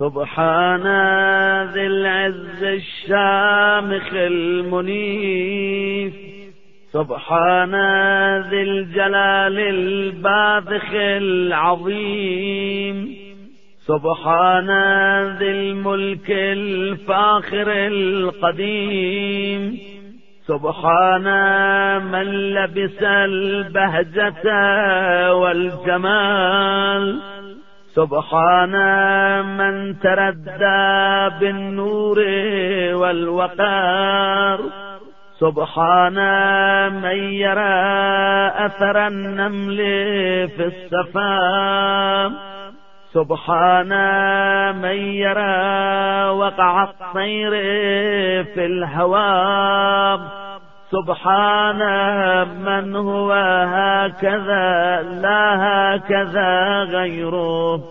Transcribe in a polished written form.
سبحان ذي العز الشامخ المنيف، سبحان ذي الجلال الباذخ العظيم، سبحان ذي الملك الفاخر القديم، سبحان من لبس البهجة والجمال، سبحان من تردى بالنور والوقار، سبحان من يرى أثر النمل في الصفا، سبحان من يرى وقع الطير في الهواء، سبحان من هو هكذا لا هكذا غيره،